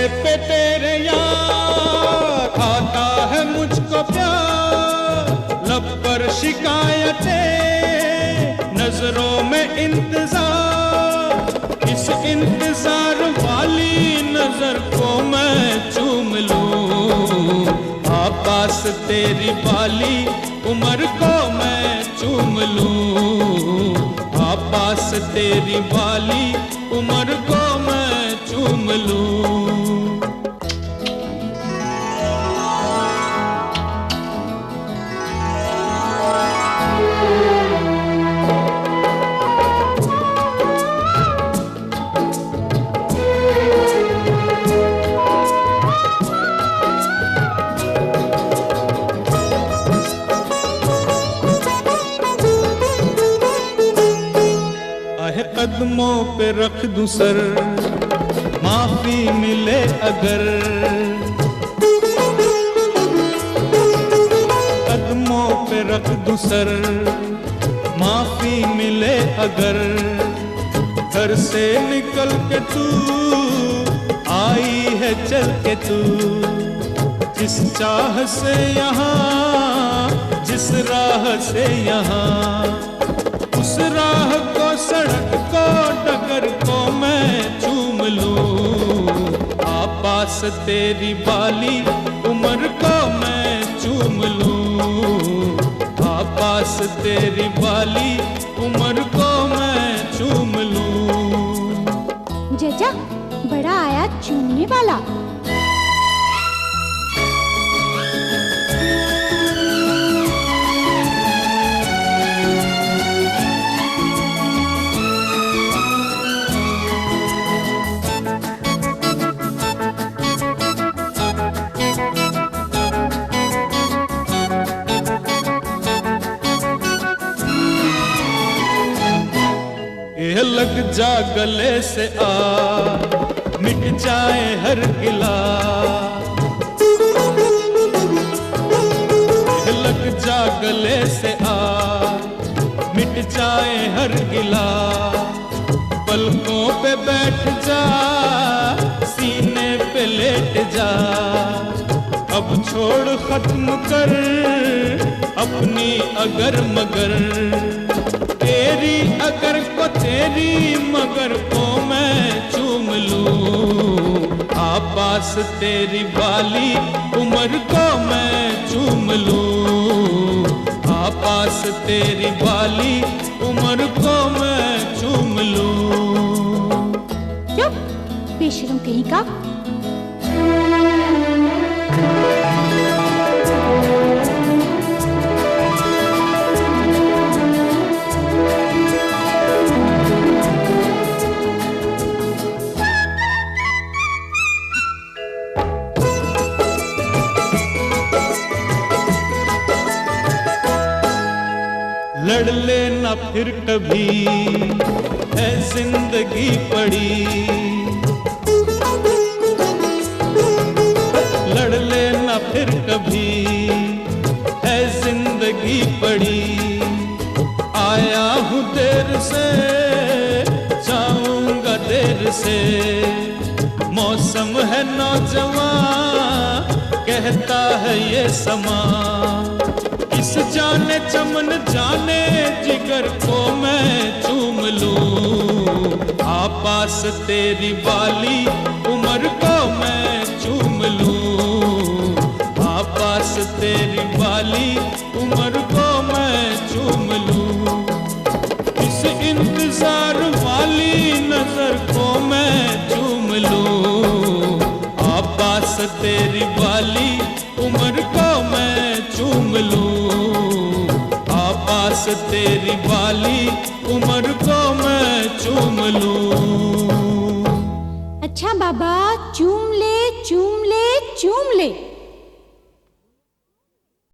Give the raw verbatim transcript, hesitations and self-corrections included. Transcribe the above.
पे तेरे यार आता है मुझको प्यार, लब पर शिकायतें, नजरों में इंतजार। इस इंतजार वाली नजर को मैं चूम लूं, पास तेरी वाली उम्र को मैं चूम लूं, पास तेरी वाली उम्र को मैं चूम लूं। कदमों पे रख दूं सर, माफी मिले अगर, कदमों पे रख दूं सर, माफी मिले अगर। घर से निकल के तू आई है चल के तू, जिस चाह से यहाँ, जिस राह से यहाँ, उस राह को, सड़क को, डगर को मैं चूम लूं, पास तेरी वाली उम्र को मैं चूम लूं, पास तेरी वाली उम्र को मैं चूम लूं। जजा, बड़ा आया चूमने वाला। ये लग जा गले से आ, मिट जाए हर गिला, ये लग जा गले से आ, मिट जाए हर गिला। पलकों पे बैठ जा, सीने पे लेट जा, अब छोड़ खत्म कर अपनी अगर मगर। तेरी अगर को तेरी मगर को मैं चूम लूं, पास तेरी वाली उम्र को मैं चूम लूं, पास तेरी वाली उम्र को मैं चूम लूं। चुप, बेशरम कहीं का। लड़ लेना फिर कभी है जिंदगी पड़ी, लड़ लेना फिर कभी है जिंदगी पड़ी। आया हूँ देर से, जाऊंगा देर से, मौसम है नौजवान कहता है ये समा। इस जाने चमन जाने जिगर को मैं चूम लूं, पास तेरी वाली उम्र को मैं चूम लूं, पास तेरी वाली उम्र को मैं चूम लूं। इस इंतजार वाली नजर को मैं चूम लूं, पास तेरी वाली उम्र को मैं चूम लूं, पास तेरी वाली उम्र को मैं चूम लूं। अच्छा बाबा, चूम ले चूम ले चूम ले।